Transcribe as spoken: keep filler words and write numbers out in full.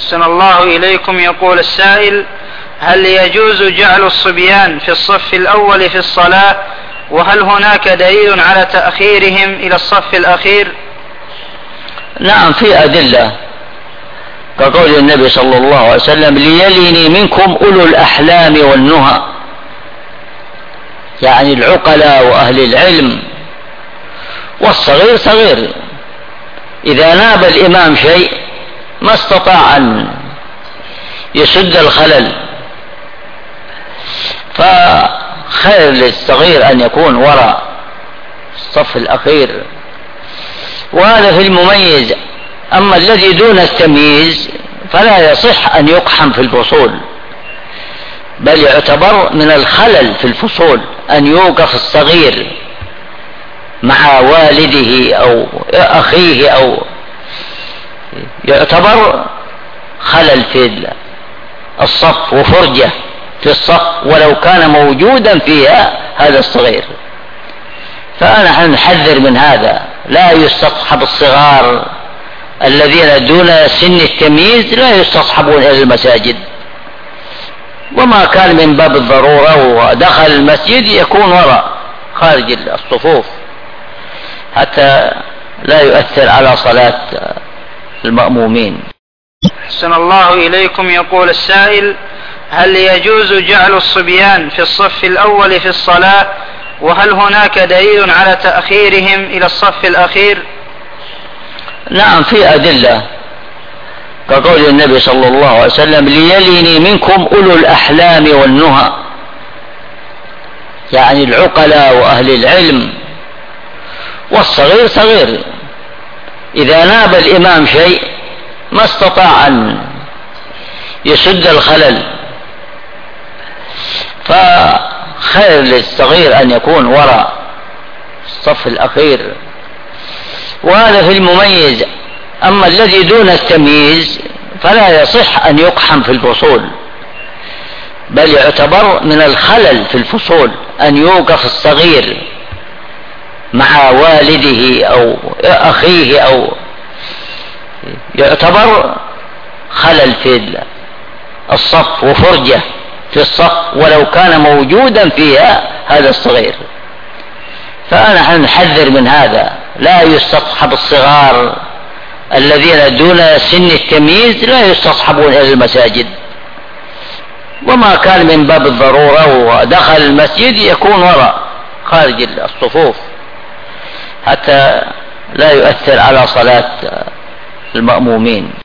أحسن الله إليكم. يقول السائل: هل يجوز جعل الصبيان في الصف الأول في الصلاة؟ وهل هناك دليل على تأخيرهم إلى الصف الأخير؟ نعم، في أدلة كقول النبي صلى الله عليه وسلم: ليليني منكم أولو الأحلام والنهى، يعني العقلاء وأهل العلم، والصغير صغير إذا ناب الإمام شيء ما استطاع أن يسد الخلل، فخير للصغير أن يكون وراء الصف الأخير، وهذا في المميز. أما الذي دون التمييز فلا يصح أن يقحم في الفصول، بل يعتبر من الخلل في الفصول أن يوقف الصغير مع والده أو أخيه، أو يعتبر خلل في الصف وفرجة في الصف ولو كان موجودا فيها هذا الصغير. فنحن نحذر من هذا، لا يستصحب الصغار الذين دون سن التمييز لا يستصحبون إلى المساجد، وما كان من باب الضرورة ودخل المسجد يكون وراء خارج الصفوف حتى لا يؤثر على صلاة المأمومين. أحسن الله إليكم. يقول السائل: هل يجوز جعل الصبيان في الصف الأول في الصلاة؟ وهل هناك دليل على تأخيرهم إلى الصف الأخير؟ نعم، في أدلة كقول النبي صلى الله عليه وسلم: ليليني منكم أولو الأحلام والنهى، يعني العقلاء وأهل العلم، والصغير صغير إذا ناب الإمام شيء ما استطاع أن يسد الخلل، فخير للصغير أن يكون وراء الصف الأخير، وهذا في المميز. أما الذي دون التمييز فلا يصح أن يقحم في الفصول، بل يعتبر من الخلل في الفصول أن يوقف الصغير مع والده أو أخيه، أو يعتبر خلل في الصف وفرجة في الصف ولو كان موجودا فيها هذا الصغير. فنحن نحذر من هذا، لا يستصحب الصغار الذين دون سن التمييز لا يستصحبون إلى المساجد، وما كان من باب الضرورة ودخل المسجد يكون وراء خارج الصفوف حتى لا يؤثر على صلاة المأمومين.